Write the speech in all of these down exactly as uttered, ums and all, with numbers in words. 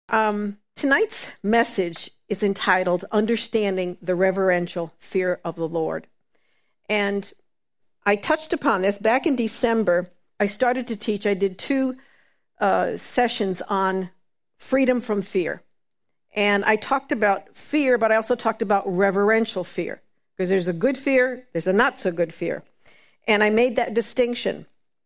Um, tonight's message is entitled Understanding the Reverential Fear of the Lord. And I touched upon this back in December. I started to teach. I did two uh, sessions on freedom from fear. And I talked about fear, but I also talked about reverential fear. Because there's a good fear, there's a not so good fear. And I made that distinction.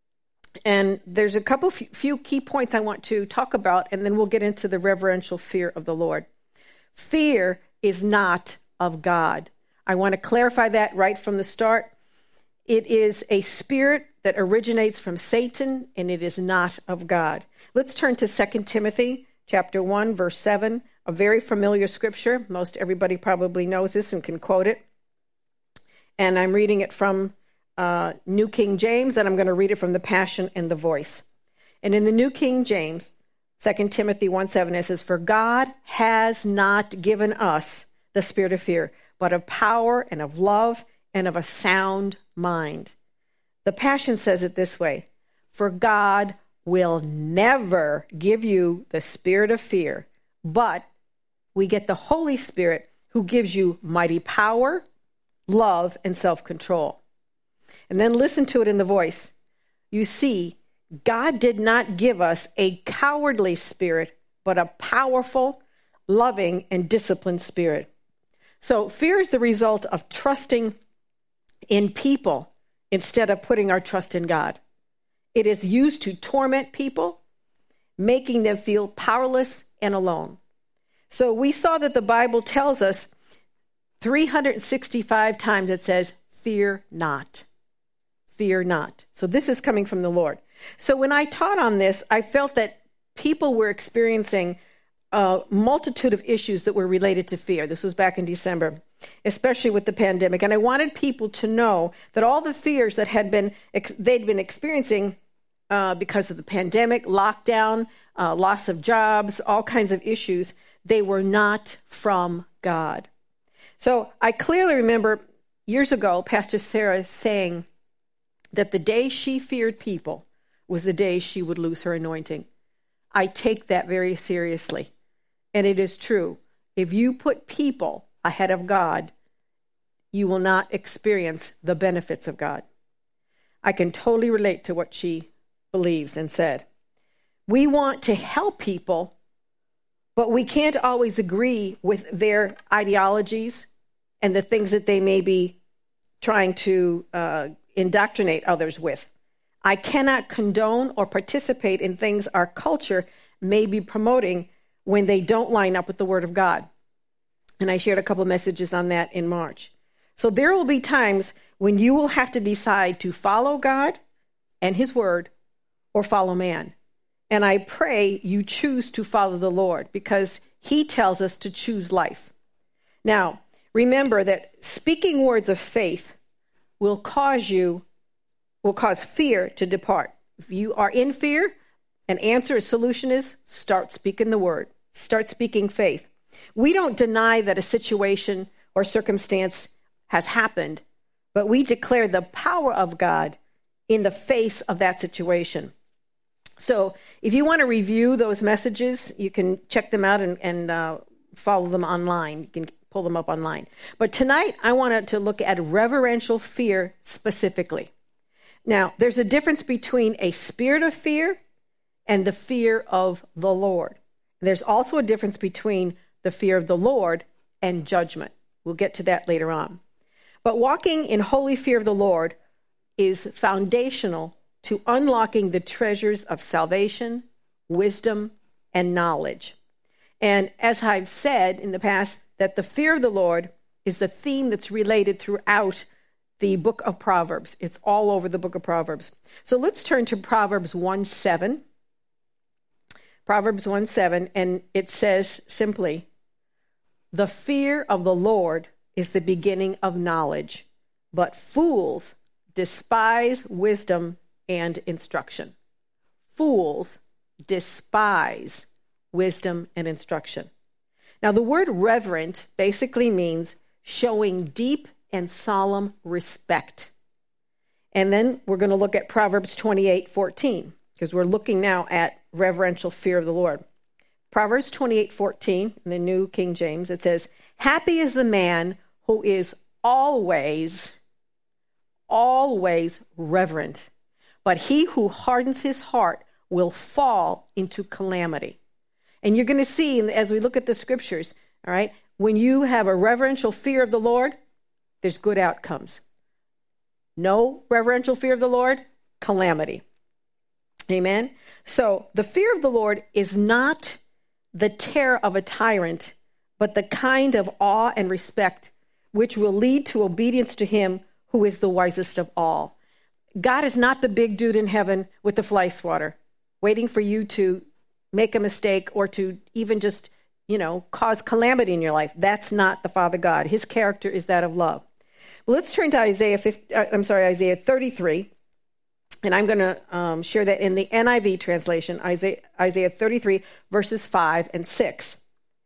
And there's a couple few key points I want to talk about, and then we'll get into the reverential fear of the Lord. Fear is not of God. I want to clarify that right from the start. It is a spirit that originates from Satan, and it is not of God. Let's turn to Second Timothy chapter one, verse seven, a very familiar scripture. Most everybody probably knows this and can quote it. And I'm reading it from Uh, New King James, and I'm going to read it from the Passion and the Voice. And in the New King James, Second Timothy one seven, it says, "For God has not given us the spirit of fear, but of power and of love and of a sound mind." The Passion says it this way: "For God will never give you the spirit of fear, but we get the Holy Spirit who gives you mighty power, love, and self-control." And then listen to it in the Voice. "You see, God did not give us a cowardly spirit, but a powerful, loving, and disciplined spirit." So fear is the result of trusting in people instead of putting our trust in God. It is used to torment people, making them feel powerless and alone. So we saw that the Bible tells us three hundred sixty-five times it says, "Fear not. Fear not." So this is coming from the Lord. So when I taught on this, I felt that people were experiencing a multitude of issues that were related to fear. This was back in December, especially with the pandemic. And I wanted people to know that all the fears that had been they'd been experiencing uh, because of the pandemic, lockdown, uh, loss of jobs, all kinds of issues, they were not from God. So I clearly remember years ago, Pastor Sarah saying that the day she feared people was the day she would lose her anointing. I take that very seriously. And it is true. If you put people ahead of God, you will not experience the benefits of God. I can totally relate to what she believes and said. We want to help people, but we can't always agree with their ideologies and the things that they may be trying to uh, indoctrinate others with. I cannot condone or participate in things our culture may be promoting when they don't line up with the Word of God. And I shared a couple of messages on that in March. So there will be times when you will have to decide to follow God and His Word or follow man. And I pray you choose to follow the Lord, because He tells us to choose life. Now, remember that speaking words of faith will cause you, will cause fear to depart. If you are in fear, an answer, a solution is start speaking the word. Start speaking faith. We don't deny that a situation or circumstance has happened, but we declare the power of God in the face of that situation. So if you want to review those messages, you can check them out and, and uh, follow them online. You can pull them up online. But tonight, I wanted to look at reverential fear specifically. Now, there's a difference between a spirit of fear and the fear of the Lord. There's also a difference between the fear of the Lord and judgment. We'll get to that later on. But walking in holy fear of the Lord is foundational to unlocking the treasures of salvation, wisdom, and knowledge. And as I've said in the past, that the fear of the Lord is the theme that's related throughout the book of Proverbs. It's all over the book of Proverbs. So let's turn to Proverbs one seven. Proverbs one seven, and it says simply, "The fear of the Lord is the beginning of knowledge, but fools despise wisdom and instruction." Fools despise wisdom and instruction. Now, the word reverent basically means showing deep and solemn respect. And then we're going to look at Proverbs twenty-eight fourteen, because we're looking now at reverential fear of the Lord. Proverbs twenty-eight fourteen in the New King James, it says, happy is the man who is always, always reverent, but he who hardens his heart will fall into calamity. And you're going to see, as we look at the scriptures, all right, when you have a reverential fear of the Lord, there's good outcomes. No reverential fear of the Lord, calamity. Amen? So the fear of the Lord is not the terror of a tyrant, but the kind of awe and respect which will lead to obedience to him who is the wisest of all. God is not the big dude in heaven with the fly swatter, waiting for you to make a mistake or to even just, you know, cause calamity in your life. That's not the Father God. His character is that of love. Well, let's turn to Isaiah fifty, uh, I'm sorry, Isaiah thirty-three, and I'm going to um, share that in the N I V translation, Isaiah, Isaiah thirty-three, verses five and six.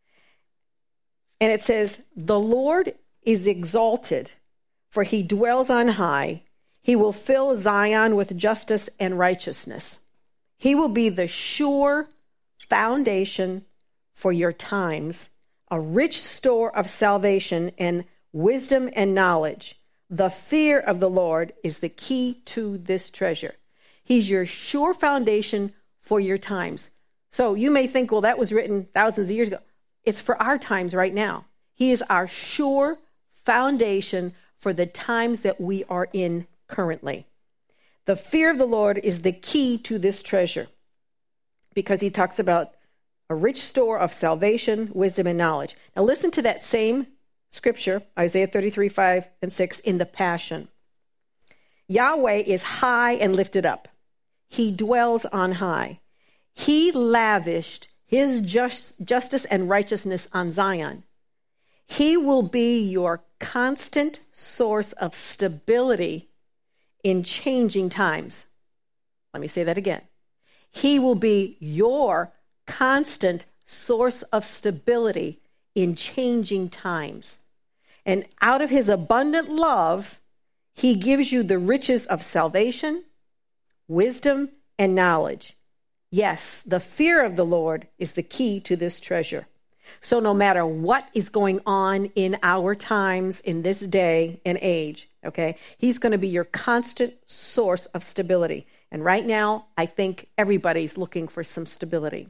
And it says, the Lord is exalted, for he dwells on high. He will fill Zion with justice and righteousness. He will be the sure foundation for your times, a rich store of salvation and wisdom and knowledge. The fear of the Lord is the key to this treasure. He's your sure foundation for your times. So you may think, well, that was written thousands of years ago. It's for our times right now. He is our sure foundation for the times that we are in currently. The fear of the Lord is the key to this treasure because he talks about a rich store of salvation, wisdom, and knowledge. Now listen to that same scripture, Isaiah thirty-three, five and six, in the Passion. Yahweh is high and lifted up. He dwells on high. He lavished his just, justice and righteousness on Zion. He will be your constant source of stability in changing times. Let me say that again. He will be your constant source of stability in changing times. And out of his abundant love, he gives you the riches of salvation, wisdom, and knowledge. Yes, the fear of the Lord is the key to this treasure. So no matter what is going on in our times, in this day and age, okay, he's going to be your constant source of stability. And right now, I think everybody's looking for some stability.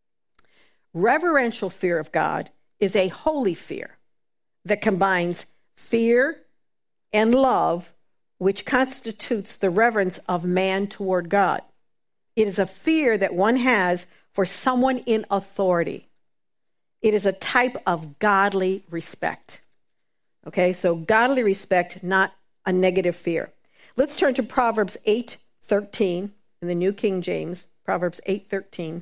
Reverential fear of God is a holy fear that combines fear and love, which constitutes the reverence of man toward God. It is a fear that one has for someone in authority. It is a type of godly respect. Okay, so godly respect, not a negative fear. Let's turn to Proverbs eight thirteen in the New King James, Proverbs eight thirteen.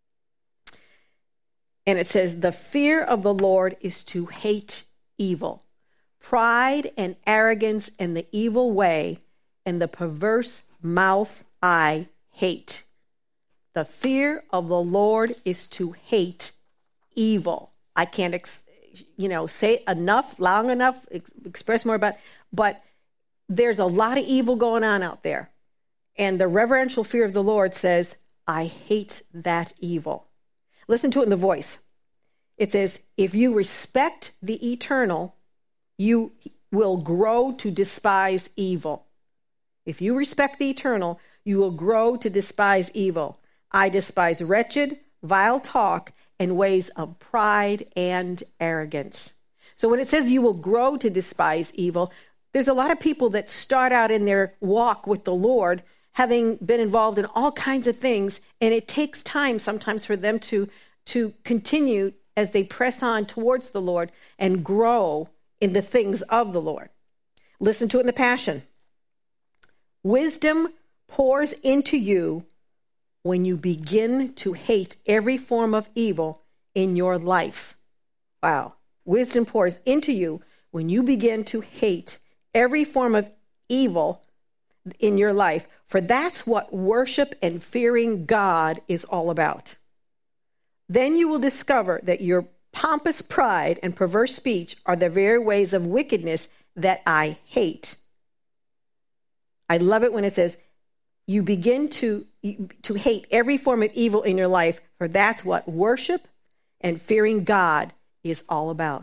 And it says, the fear of the Lord is to hate evil, pride and arrogance and the evil way and the perverse mouth I hate. The fear of the Lord is to hate evil. I can't, ex- you know, say enough, long enough, ex- express more about, but there's a lot of evil going on out there. And the reverential fear of the Lord says, I hate that evil. Listen to it in the Voice. It says, if you respect the eternal, you will grow to despise evil. If you respect the eternal, you will grow to despise evil. I despise wretched, vile talk and ways of pride and arrogance. So when it says you will grow to despise evil, there's a lot of people that start out in their walk with the Lord having been involved in all kinds of things, and it takes time sometimes for them to, to continue as they press on towards the Lord and grow in the things of the Lord. Listen to it in the Passion. Wisdom pours into you when you begin to hate every form of evil in your life. Wow. Wisdom pours into you when you begin to hate every form of evil in your life, for that's what worship and fearing God is all about. Then you will discover that your pompous pride and perverse speech are the very ways of wickedness that I hate. I love it when it says, you begin to, to hate every form of evil in your life, for that's what worship and fearing God is all about.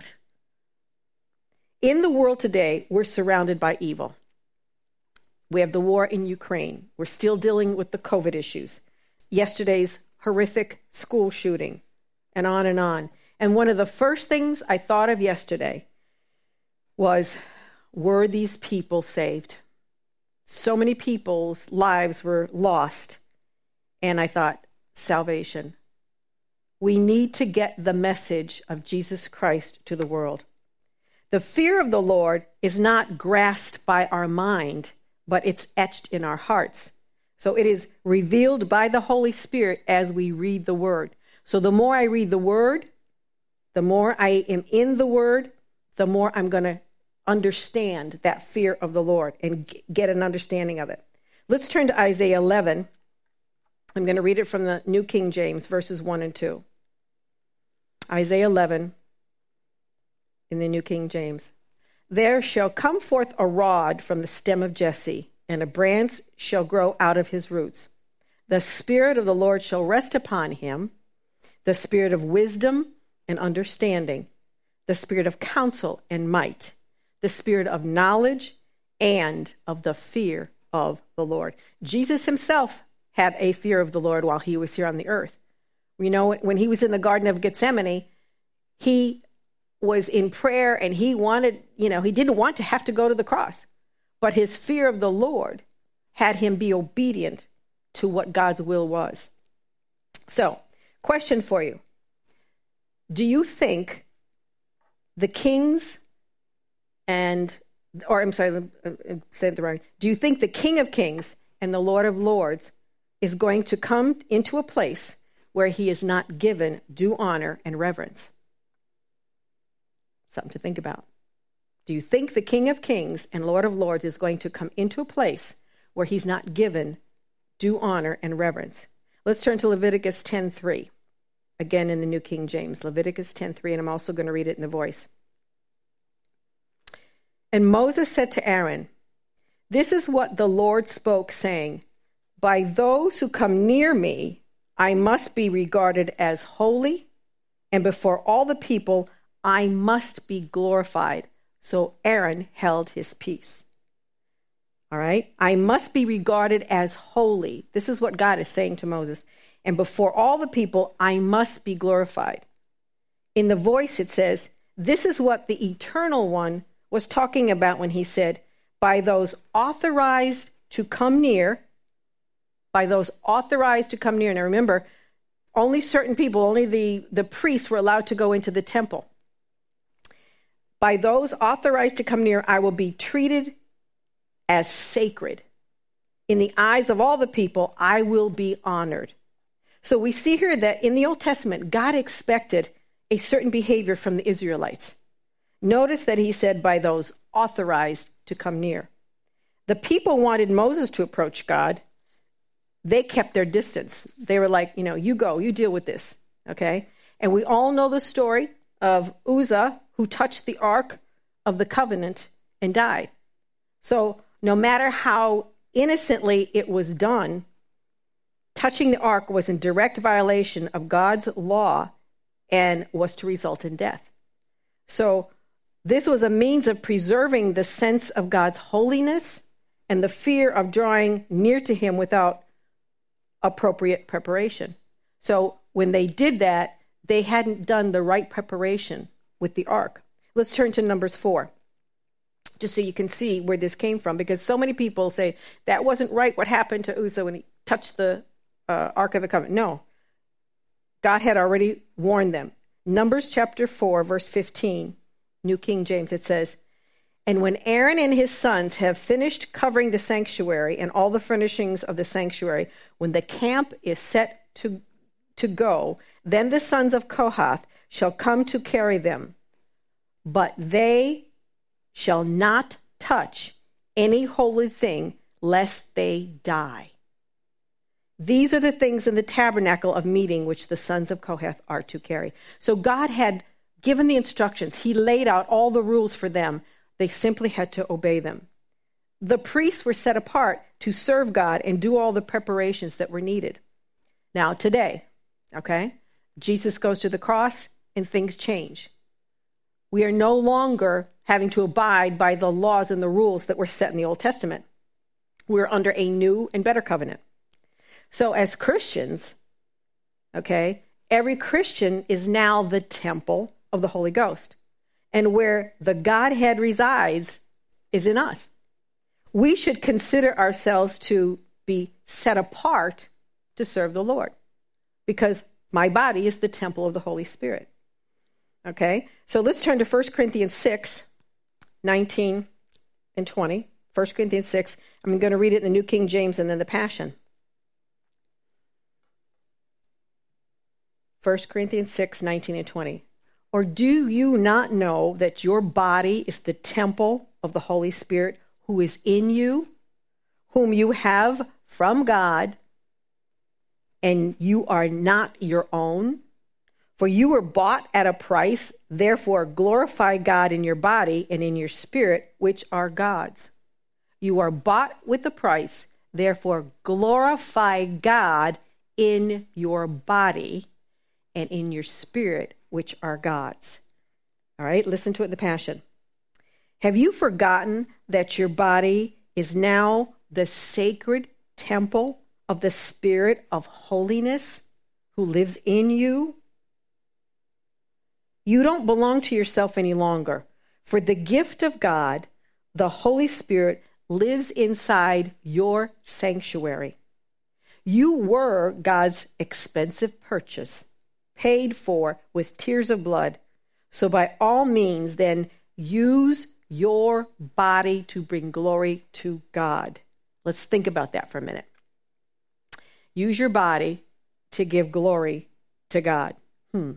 In the world today, we're surrounded by evil. We have the war in Ukraine. We're still dealing with the COVID issues. Yesterday's horrific school shooting, and on and on. And one of the first things I thought of yesterday was, were these people saved? So many people's lives were lost. And I thought, salvation. We need to get the message of Jesus Christ to the world. The fear of the Lord is not grasped by our mind, but it's etched in our hearts. So it is revealed by the Holy Spirit as we read the Word. So the more I read the Word, the more I am in the Word, the more I'm going to understand that fear of the Lord and get an understanding of it. Let's turn to Isaiah eleven. I'm going to read it from the New King James, verses one and two. Isaiah eleven in the New King James. There shall come forth a rod from the stem of Jesse, and a branch shall grow out of his roots. The Spirit of the Lord shall rest upon him, the Spirit of wisdom and understanding, the Spirit of counsel and might, the Spirit of knowledge and of the fear of the Lord. Jesus himself had a fear of the Lord while he was here on the earth. You know, when he was in the Garden of Gethsemane, he was in prayer and he wanted, you know, he didn't want to have to go to the cross. But his fear of the Lord had him be obedient to what God's will was. So, question for you. Do you think the kings and, or I'm sorry, I said the wrong. Do you think the King of Kings and the Lord of Lords is going to come into a place where he is not given due honor and reverence? Something to think about. Do you think the King of Kings and Lord of Lords is going to come into a place where he's not given due honor and reverence? Let's turn to Leviticus ten three, again in the New King James. Leviticus ten three, and I'm also going to read it in the Voice. And Moses said to Aaron, "This is what the Lord spoke, saying, by those who come near me, I must be regarded as holy, and before all the people, I must be glorified." So Aaron held his peace. All right? I must be regarded as holy. This is what God is saying to Moses. And before all the people, I must be glorified. In the Voice, it says, this is what the Eternal One was talking about when he said, by those authorized to come near, by those authorized to come near. Now remember, only certain people, only the, the priests were allowed to go into the temple. By those authorized to come near, I will be treated as sacred. In the eyes of all the people, I will be honored. So we see here that in the Old Testament, God expected a certain behavior from the Israelites. Notice that he said, by those authorized to come near. The people wanted Moses to approach God. They kept their distance. They were like, you know, you go, you deal with this, okay? And we all know the story of Uzzah, who touched the Ark of the Covenant and died. So no matter how innocently it was done, touching the Ark was in direct violation of God's law and was to result in death. So this was a means of preserving the sense of God's holiness and the fear of drawing near to him without appropriate preparation. So when they did that, they hadn't done the right preparation with the ark. Let's turn to Numbers four, just so you can see where this came from, because so many people say, that wasn't right what happened to Uzzah when he touched the uh, Ark of the Covenant. No, God had already warned them. Numbers chapter four, verse fifteen, New King James, it says, and when Aaron and his sons have finished covering the sanctuary and all the furnishings of the sanctuary, when the camp is set to, to go, then the sons of Kohath shall come to carry them, but they shall not touch any holy thing lest they die. These are the things in the tabernacle of meeting which the sons of Kohath are to carry. So God had given the instructions. He laid out all the rules for them. They simply had to obey them. the priests were set apart to serve God and do all the preparations that were needed. Now, today, okay, Jesus goes to the cross and things change. We are no longer having to abide by the laws and the rules that were set in the Old Testament. We're under a new and better covenant. So as Christians, okay, every Christian is now the temple of the Holy Ghost. And where the Godhead resides is in us. We should consider ourselves to be set apart to serve the Lord, because my body is the temple of the Holy Spirit. Okay, so let's turn to First Corinthians six, nineteen and twenty. First Corinthians six, I'm going to read it in the New King James and then the Passion. First Corinthians six, nineteen and twenty. Or do you not know that your body is the temple of the Holy Spirit who is in you, whom you have from God, and you are not your own? For you were bought at a price, therefore glorify God in your body and in your spirit, which are God's. You are bought with a price, therefore glorify God in your body and in your spirit, which are God's. All right, listen to it in the Passion. Have you forgotten that your body is now the sacred temple of the Spirit of holiness who lives in you? You don't belong to yourself any longer, for the gift of God, the Holy Spirit, lives inside your sanctuary. You were God's expensive purchase, paid for with tears of blood. So by all means, then, use your body to bring glory to God. Let's think about that for a minute. Use your body to give glory to God. Hmm.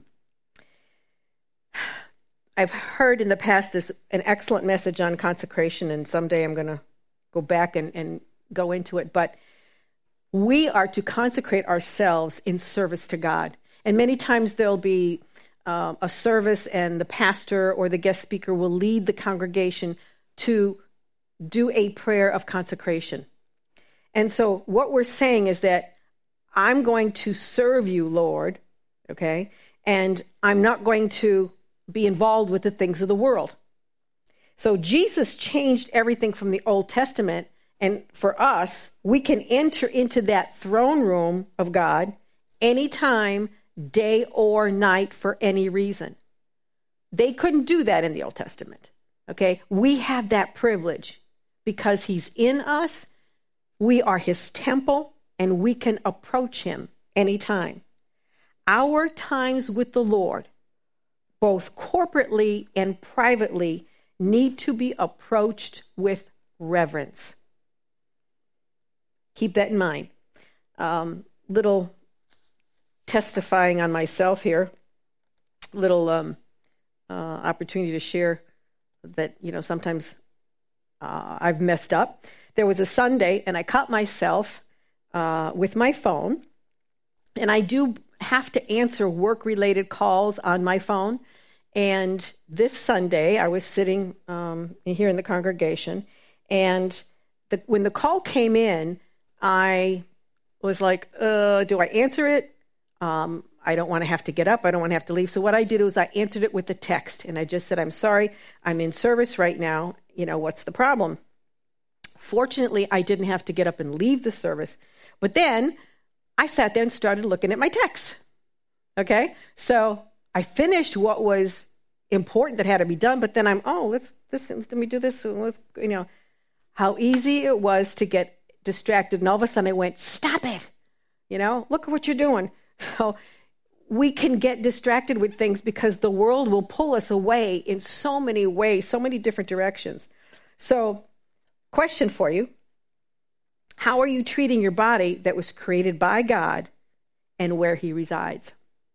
I've heard in the past this an excellent message on consecration, and someday I'm going to go back and, and go into it. But we are to consecrate ourselves in service to God. And many times there'll be uh, a service and the pastor or the guest speaker will lead the congregation to do a prayer of consecration. And so what we're saying is that I'm going to serve you, Lord, okay? And I'm not going to be involved with the things of the world. So Jesus changed everything from the Old Testament, and for us, we can enter into that throne room of God anytime, day or night, for any reason. They couldn't do that in the Old Testament, okay? We have that privilege because he's in us. We are his temple, and we can approach him anytime. Our times with the Lord, both corporately and privately, need to be approached with reverence. Keep that in mind. Um, little testifying on myself here, little um, uh, opportunity to share that, you know, sometimes uh, I've messed up. There was a Sunday, and I caught myself uh, with my phone, and I do have to answer work-related calls on my phone. And this Sunday, I was sitting um, here in the congregation, and the, when the call came in, I was like, uh, do I answer it? Um, I don't want to have to get up. I don't want to have to leave. So what I did was I answered it with a text, and I just said, I'm sorry, I'm in service right now. You know, what's the problem? Fortunately, I didn't have to get up and leave the service. But then I sat there and started looking at my texts. Okay? So I finished what was important that had to be done, but then I'm, oh, let's, let's let me do this. Let's, you know, how easy it was to get distracted. And all of a sudden I went, stop it. You know, look at what you're doing. So we can get distracted with things because the world will pull us away in so many ways, so many different directions. So, question for you. How are you treating your body that was created by God and where he resides?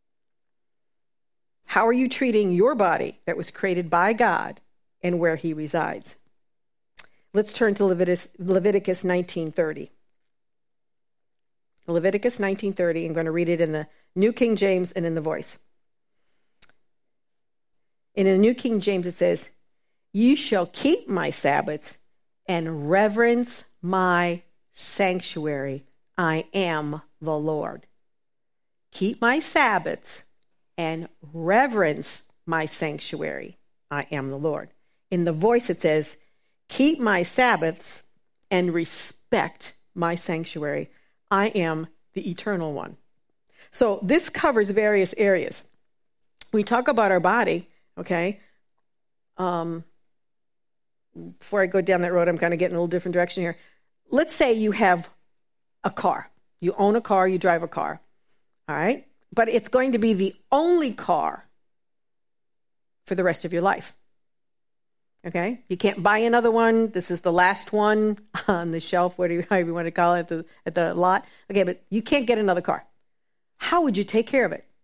How are you treating your body that was created by God and where he resides? Let's turn to Leviticus, Leviticus nineteen thirty. Leviticus nineteen thirty. I'm going to read it in the New King James and in the Voice. In the New King James it says, "Ye shall keep my Sabbaths and reverence my sanctuary. I am the Lord. Keep my Sabbaths and reverence my sanctuary. I am the Lord. In the Voice, it says, keep my Sabbaths and respect my sanctuary. I am the Eternal One. So this covers various areas. We talk about our body, okay? Um, before I go down that road, I'm kind of getting a little different direction here. Let's say you have a car. You own a car, you drive a car, all right? But it's going to be the only car for the rest of your life, okay? You can't buy another one. This is the last one on the shelf, whatever you want to call it, at the, at the lot. Okay, but you can't get another car. How would you take care of it?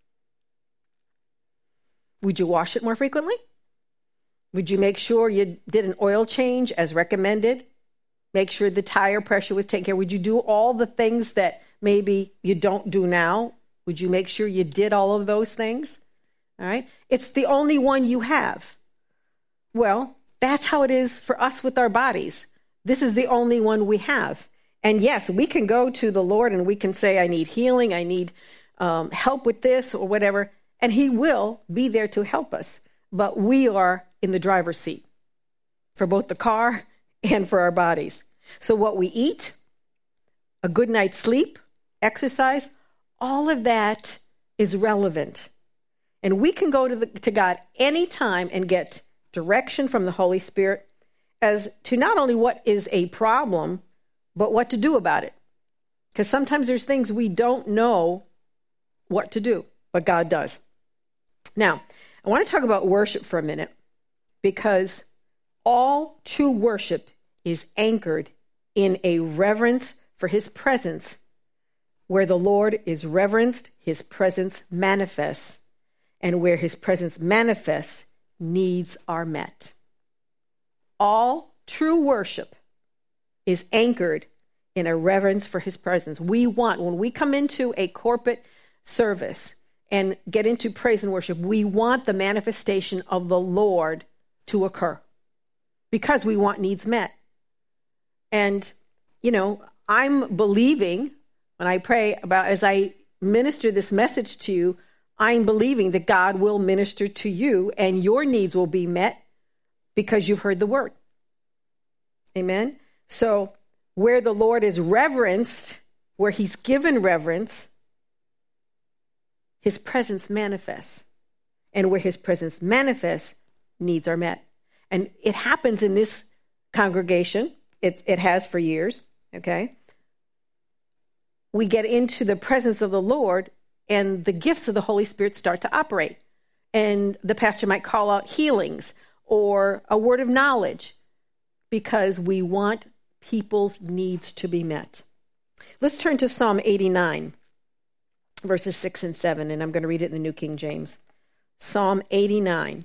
Would you wash it more frequently? Would you make sure you did an oil change as recommended? Make sure the tire pressure was taken care of? Would you do all the things that maybe you don't do now? Would you make sure you did all of those things? All right. It's the only one you have. Well, that's how it is for us with our bodies. This is the only one we have. And yes, we can go to the Lord and we can say, I need healing. I need um, help with this or whatever. And he will be there to help us. But we are in the driver's seat for both the car and for our bodies. So what we eat, a good night's sleep, exercise, all of that is relevant. And we can go to, the, to God anytime and get direction from the Holy Spirit as to not only what is a problem, but what to do about it. Because sometimes there's things we don't know what to do, but God does. Now, I want to talk about worship for a minute, because all true worship is anchored in a reverence for his presence. Where the Lord is reverenced, his presence manifests. And where his presence manifests, needs are met. All true worship is anchored in a reverence for his presence. We want, when we come into a corporate service and get into praise and worship, we want the manifestation of the Lord to occur because we want needs met. And, you know, I'm believing when I pray about, as I minister this message to you, I'm believing that God will minister to you and your needs will be met because you've heard the word. Amen. So where the Lord is reverenced, where he's given reverence, his presence manifests. And where his presence manifests, needs are met. And it happens in this congregation. It, it has for years. Okay. We get into the presence of the Lord and the gifts of the Holy Spirit start to operate. And the pastor might call out healings or a word of knowledge because we want people's needs to be met. Let's turn to Psalm eighty-nine, verses six and seven, and I'm going to read it in the New King James. Psalm eighty-nine,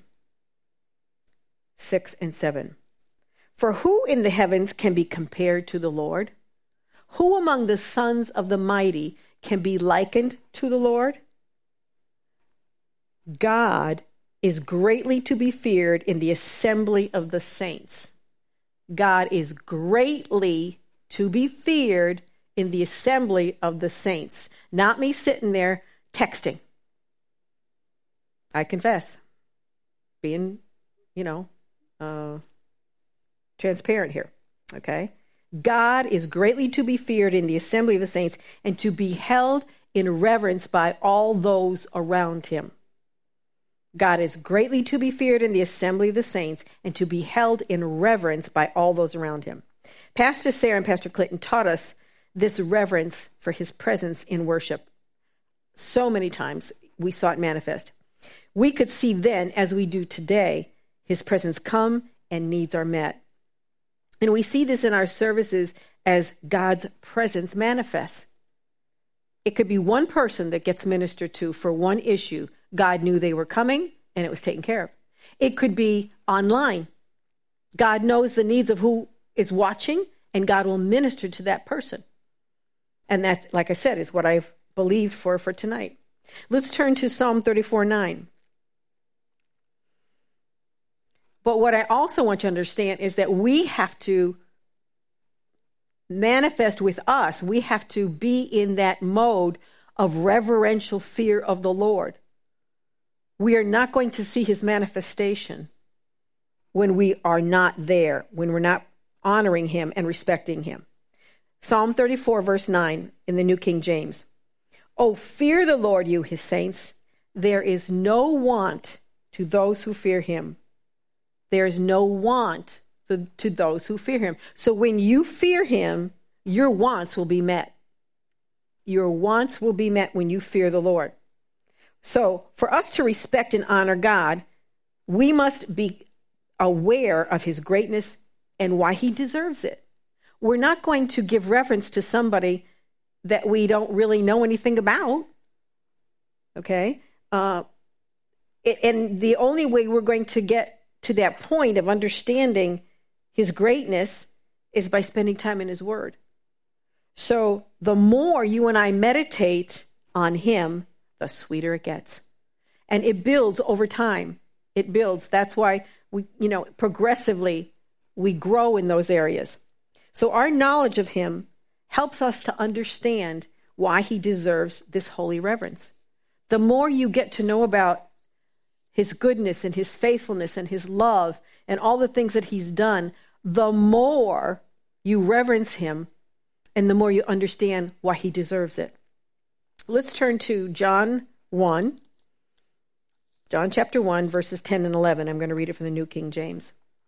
six and seven. For who in the heavens can be compared to the Lord? Who among the sons of the mighty can be likened to the Lord? God is greatly to be feared in the assembly of the saints. God is greatly to be feared in the assembly of the saints. Not me sitting there texting. I confess. Being, you know, uh, transparent here. Okay? God is greatly to be feared in the assembly of the saints and to be held in reverence by all those around him. God is greatly to be feared in the assembly of the saints and to be held in reverence by all those around him. Pastor Sarah and Pastor Clinton taught us this reverence for his presence in worship. So many times we saw it manifest. We could see then, as we do today, his presence come and needs are met. And we see this in our services as God's presence manifests. It could be one person that gets ministered to for one issue. God knew they were coming and it was taken care of. It could be online. God knows the needs of who is watching and God will minister to that person. And that's, like I said, is what I've believed for for tonight. Let's turn to Psalm thirty-four nine. But what I also want you to understand is that we have to manifest with us, we have to be in that mode of reverential fear of the Lord. We are not going to see his manifestation when we are not there, when we're not honoring him and respecting him. Psalm thirty-four, verse nine in the New King James. Oh, fear the Lord, you his saints. There is no want to those who fear him. There is no want to, to those who fear him. So when you fear him, your wants will be met. Your wants will be met when you fear the Lord. So for us to respect and honor God, we must be aware of his greatness and why he deserves it. We're not going to give reverence to somebody that we don't really know anything about. Okay? Uh, and the only way we're going to get to that point of understanding his greatness is by spending time in his word. So the more you and I meditate on him, the sweeter it gets. And it builds over time. It builds. That's why we, you know, progressively we grow in those areas. So our knowledge of him helps us to understand why he deserves this holy reverence. The more you get to know about his goodness and his faithfulness and his love and all the things that he's done, the more you reverence him and the more you understand why he deserves it. Let's turn to John one. John chapter one, verses ten and eleven. I'm going to read it from the New King James.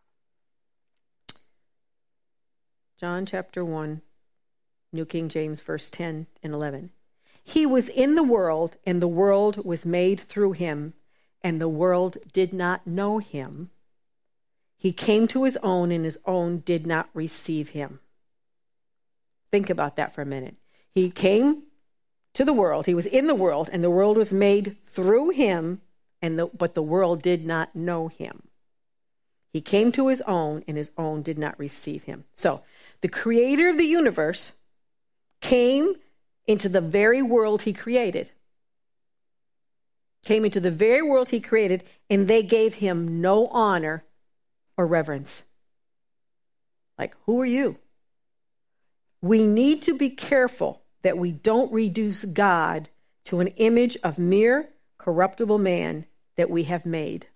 John chapter one, New King James, verse ten and eleven. He was in the world, and the world was made through him, and the world did not know him. He came to his own, and his own did not receive him. Think about that for a minute. He came to the world. He was in the world, and the world was made through him, and the, but the world did not know him. He came to his own, and his own did not receive him. So, the creator of the universe came into the very world he created. Came into the very world he created, and they gave him no honor or reverence. Like, who are you? We need to be careful that we don't reduce God to an image of mere corruptible man that we have made.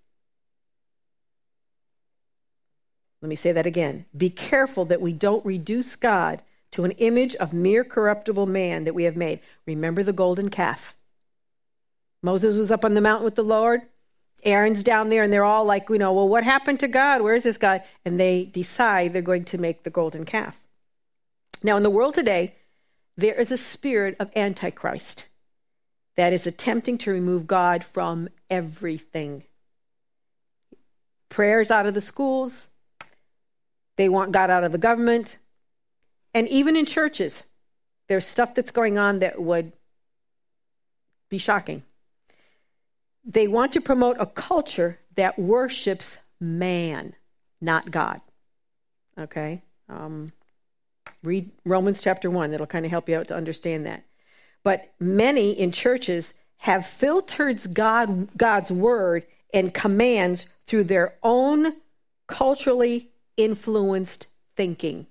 Let me say that again. Be careful that we don't reduce God to an image of mere corruptible man that we have made. Remember the golden calf. Moses was up on the mountain with the Lord. Aaron's down there, and they're all like, you know, well, what happened to God? Where is this God? And they decide they're going to make the golden calf. Now, in the world today, there is a spirit of Antichrist that is attempting to remove God from everything. Prayers out of the schools. They want God out of the government. And even in churches, there's stuff that's going on that would be shocking. They want to promote a culture that worships man, not God. Okay? Um, read Romans chapter one. That'll kind of help you out to understand that. But many in churches have filtered God, God's word and commands through their own culturally influenced thinking.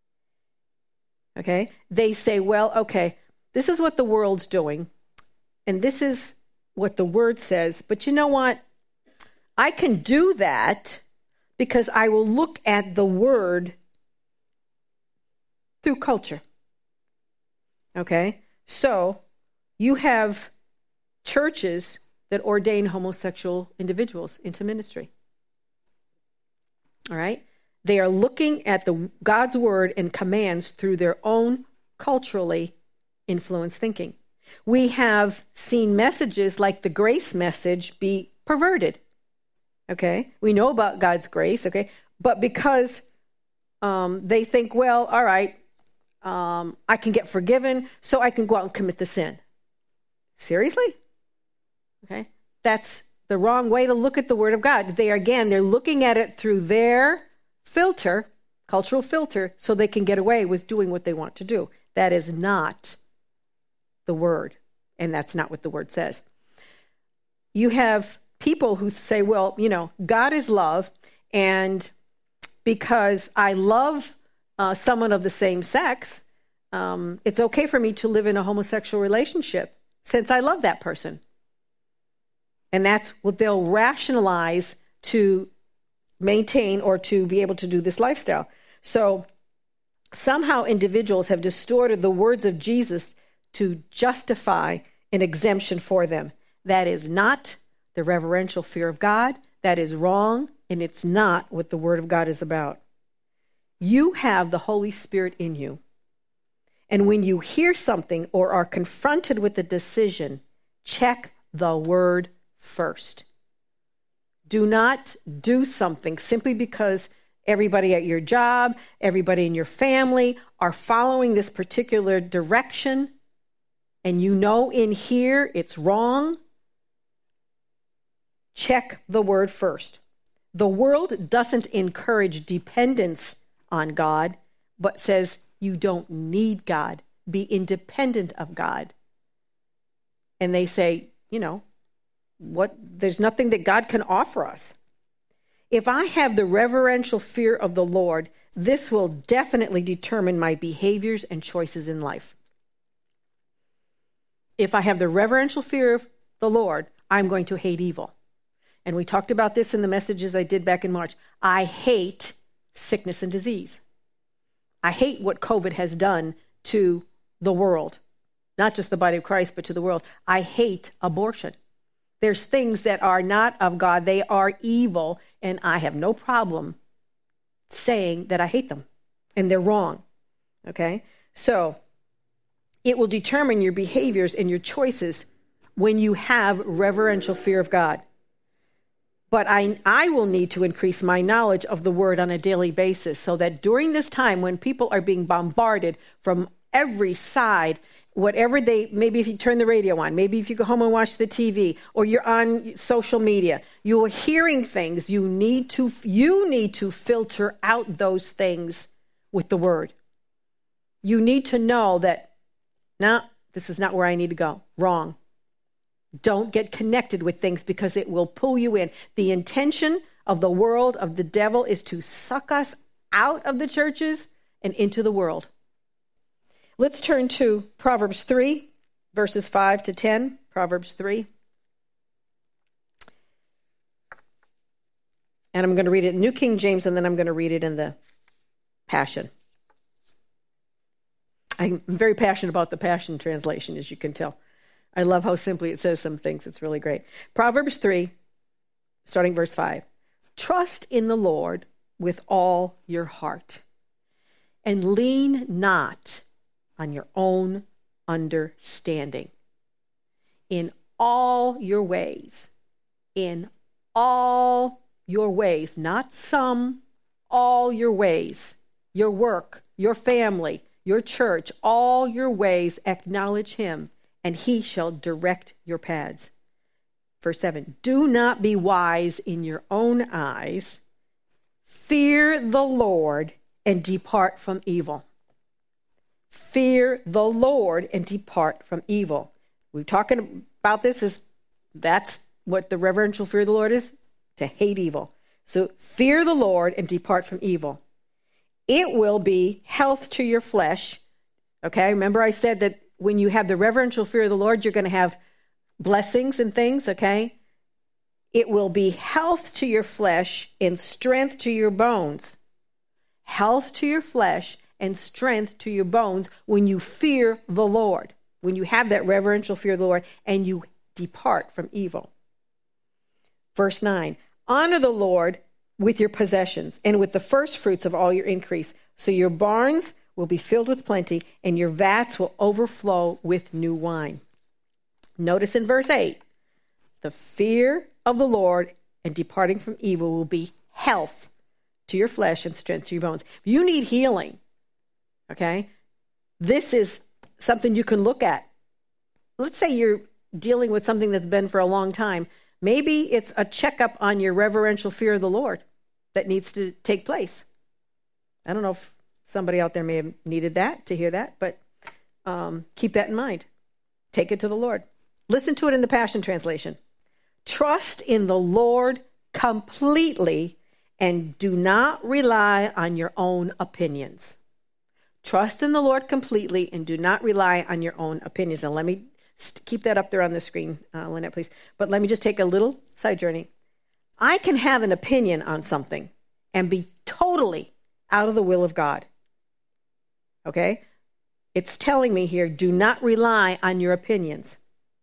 Okay? They say, well, okay, this is what the world's doing, and this is what the word says, but you know what? I can do that because I will look at the word through culture. Okay? So, you have churches that ordain homosexual individuals into ministry. All right? They are looking at the God's word and commands through their own culturally influenced thinking. We have seen messages like the grace message be perverted. Okay? We know about God's grace, okay? But because um, they think, well, all right, um, I can get forgiven, so I can go out and commit the sin. Seriously? Okay? That's the wrong way to look at the word of God. They are, again, they're looking at it through their filter, cultural filter, so they can get away with doing what they want to do. That is not the word, and that's not what the word says. You have people who say, well, you know, God is love, and because I love uh, someone of the same sex, um, it's okay for me to live in a homosexual relationship since I love that person. And that's what they'll rationalize to maintain or to be able to do this lifestyle. So somehow individuals have distorted the words of Jesus to justify an exemption for them. That is not the reverential fear of God. That is wrong, and it's not what the Word of God is about. You have the Holy Spirit in you. And when you hear something or are confronted with a decision, check the Word first. Do not do something simply because everybody at your job, everybody in your family are following this particular direction, and you know in here it's wrong. Check the Word first. The world doesn't encourage dependence on God, but says you don't need God. Be independent of God. And they say, you know, what? There's nothing that God can offer us. If I have the reverential fear of the Lord, this will definitely determine my behaviors and choices in life. If I have the reverential fear of the Lord, I'm going to hate evil. And we talked about this in the messages I did back in March. I hate sickness and disease. I hate what COVID has done to the world, not just the body of Christ, but to the world. I hate abortion. There's things that are not of God. They are evil, and I have no problem saying that I hate them, and they're wrong, okay? So it will determine your behaviors and your choices when you have reverential fear of God. But I, I will need to increase my knowledge of the Word on a daily basis so that during this time when people are being bombarded from every side, whatever they, maybe if you turn the radio on, maybe if you go home and watch the T V, or you're on social media, you are hearing things, you need to, you need to filter out those things with the Word. You need to know that, no, this is not where I need to go. Wrong. Don't get connected with things because it will pull you in. The intention of the world, of the devil, is to suck us out of the churches and into the world. Let's turn to Proverbs three, verses five to ten. Proverbs three. And I'm going to read it in New King James, and then I'm going to read it in the Passion. I'm very passionate about the Passion translation, as you can tell. I love how simply it says some things. It's really great. Proverbs three, starting verse five. Trust in the Lord with all your heart, and lean not on your own understanding. In all your ways, in all your ways, not some, all your ways, your work, your family, your church, all your ways, acknowledge him, and he shall direct your paths. Verse seven, do not be wise in your own eyes. Fear the Lord and depart from evil. Fear the Lord and depart from evil. We're talking about this as that's what the reverential fear of the Lord is, to hate evil. So fear the Lord and depart from evil. It will be health to your flesh. Okay, remember I said that when you have the reverential fear of the Lord, you're going to have blessings and things, okay? It will be health to your flesh and strength to your bones. Health to your flesh and strength to your bones when you fear the Lord, when you have that reverential fear of the Lord and you depart from evil. Verse nine, honor the Lord with your possessions and with the first fruits of all your increase, so your barns will be filled with plenty, and your vats will overflow with new wine. Notice in verse eight, the fear of the Lord and departing from evil will be health to your flesh and strength to your bones. If you need healing, okay, this is something you can look at. Let's say you're dealing with something that's been for a long time. Maybe it's a checkup on your reverential fear of the Lord that needs to take place. I don't know if somebody out there may have needed that, to hear that, but um, keep that in mind. Take it to the Lord. Listen to it in the Passion Translation. Trust in the Lord completely and do not rely on your own opinions. Trust in the Lord completely and do not rely on your own opinions. And let me st- keep that up there on the screen, uh, Lynette, please. But let me just take a little side journey. I can have an opinion on something and be totally out of the will of God. Okay? It's telling me here, do not rely on your opinions.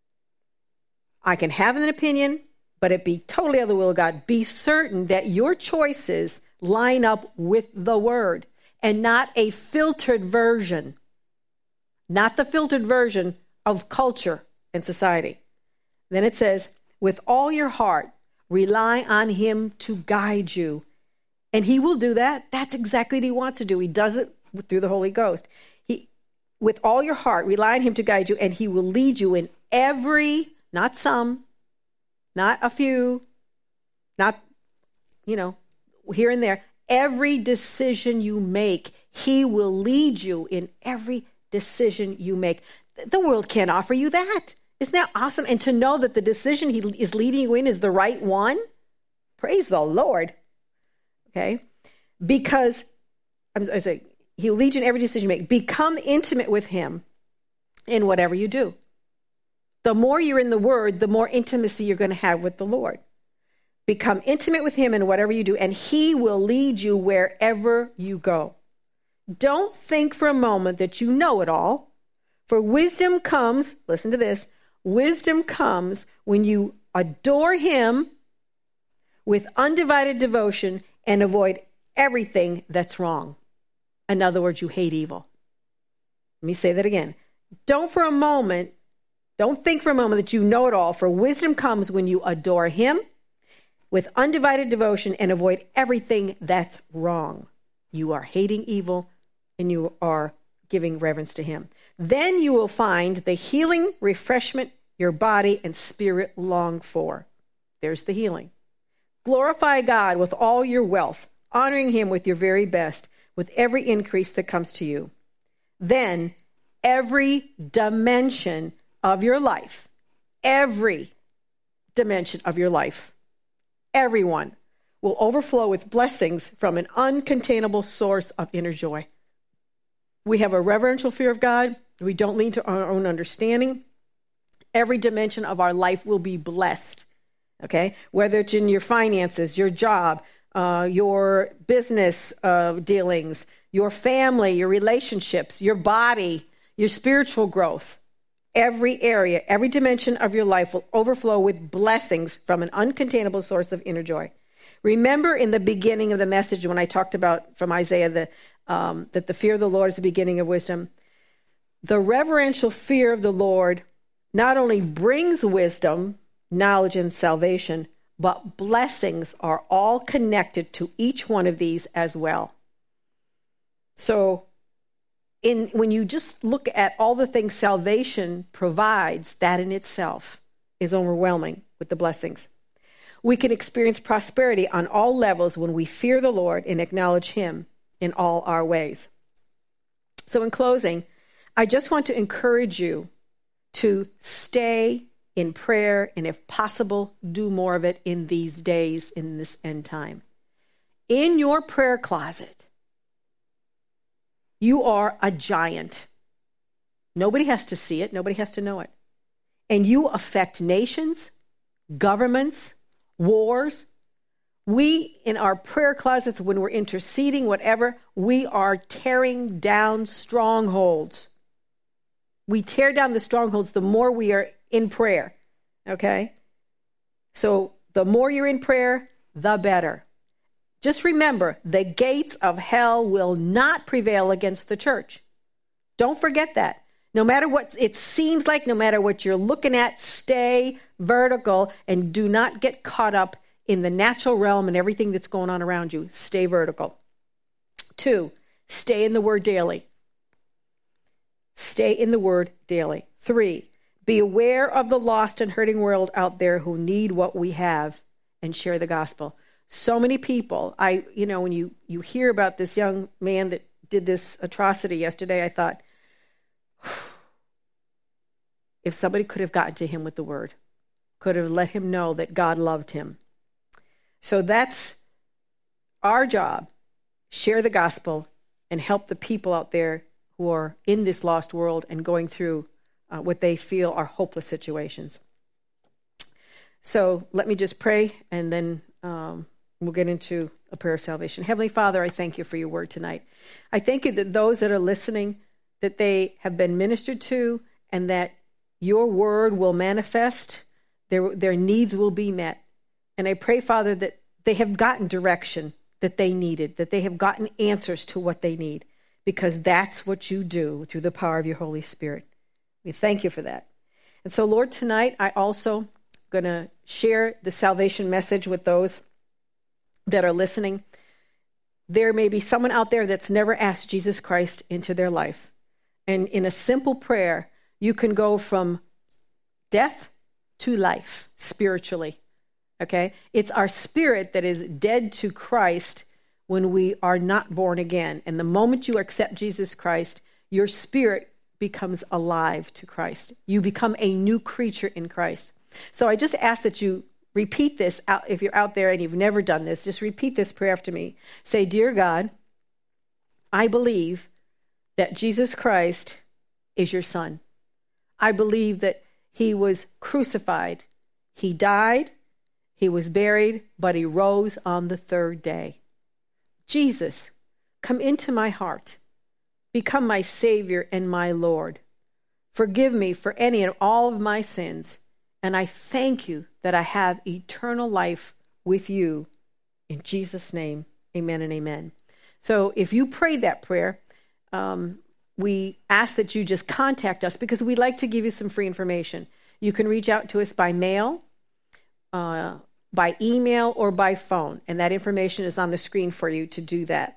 I can have an opinion, but it be totally out of the will of God. Be certain that your choices line up with the word and not a filtered version, not the filtered version of culture and society. Then it says, with all your heart, rely on him to guide you. And he will do that. That's exactly what he wants to do. He does it through the Holy Ghost. He, with all your heart, rely on him to guide you, and he will lead you in every, not some, not a few, not, you know, here and there. Every decision you make, he will lead you in every decision you make. The world can't offer you that. Isn't that awesome? And to know that the decision he is leading you in is the right one, praise the Lord. Okay? Because, I'm saying, he'll lead you in every decision you make. Become intimate with him in whatever you do. The more you're in the word, the more intimacy you're going to have with the Lord. Become intimate with him in whatever you do, and he will lead you wherever you go. Don't think for a moment that you know it all. For wisdom comes, listen to this, wisdom comes when you adore him with undivided devotion and avoid everything that's wrong. In other words, you hate evil. Let me say that again. Don't for a moment, don't think for a moment that you know it all. For wisdom comes when you adore him with undivided devotion and avoid everything that's wrong. You are hating evil and you are giving reverence to him. Then you will find the healing refreshment your body and spirit long for. There's the healing. Glorify God with all your wealth, honoring him with your very best, with every increase that comes to you. Then every dimension of your life, every dimension of your life, everyone will overflow with blessings from an uncontainable source of inner joy. We have a reverential fear of God. We don't lean to our own understanding. Every dimension of our life will be blessed, okay? Whether it's in your finances, your job, uh, your business uh, dealings, your family, your relationships, your body, your spiritual growth. Every area, every dimension of your life will overflow with blessings from an uncontainable source of inner joy. Remember in the beginning of the message when I talked about from Isaiah the, um, that the fear of the Lord is the beginning of wisdom. The reverential fear of the Lord not only brings wisdom, knowledge, and salvation, but blessings are all connected to each one of these as well. So in when you just look at all the things salvation provides, that in itself is overwhelming with the blessings. We can experience prosperity on all levels when we fear the Lord and acknowledge him in all our ways. So in closing, I just want to encourage you to stay in prayer, and if possible, do more of it in these days, in this end time. In your prayer closet, you are a giant. Nobody has to see it. Nobody has to know it. And you affect nations, governments, wars. We, in our prayer closets, when we're interceding, whatever, we are tearing down strongholds. We tear down the strongholds the more we are in prayer, okay? So the more you're in prayer, the better. Just remember, the gates of hell will not prevail against the church. Don't forget that. No matter what it seems like, no matter what you're looking at, stay vertical and do not get caught up in the natural realm and everything that's going on around you. Stay vertical. Two, stay in the word daily. Stay in the word daily. Three, be aware of the lost and hurting world out there who need what we have and share the gospel. So many people, I, you know, when you, you hear about this young man that did this atrocity yesterday, I thought, if somebody could have gotten to him with the word, could have let him know that God loved him. So that's our job. Share the gospel and help the people out there who are in this lost world and going through uh, what they feel are hopeless situations. So let me just pray, and then um, we'll get into a prayer of salvation. Heavenly Father, I thank you for your word tonight. I thank you that those that are listening, that they have been ministered to, and that your word will manifest, their, their needs will be met. And I pray, Father, that they have gotten direction that they needed, that they have gotten answers to what they need, because that's what you do through the power of your Holy Spirit. We thank you for that. And so, Lord, tonight I also going to share the salvation message with those that are listening. There may be someone out there that's never asked Jesus Christ into their life. And in a simple prayer, you can go from death to life spiritually. Okay? It's our spirit that is dead to Christ when we are not born again. And the moment you accept Jesus Christ, your spirit becomes alive to Christ. You become a new creature in Christ. So I just ask that you repeat this out. If you're out there and you've never done this, just repeat this prayer after me. Say, "Dear God, I believe that Jesus Christ is your son. I believe that he was crucified. He died. He was buried, but he rose on the third day. Jesus, come into my heart. Become my Savior and my Lord. Forgive me for any and all of my sins. And I thank you that I have eternal life with you. In Jesus' name, amen and amen." So if you prayed that prayer, um, we ask that you just contact us, because we'd like to give you some free information. You can reach out to us by mail, uh, by email, or by phone. And that information is on the screen for you to do that.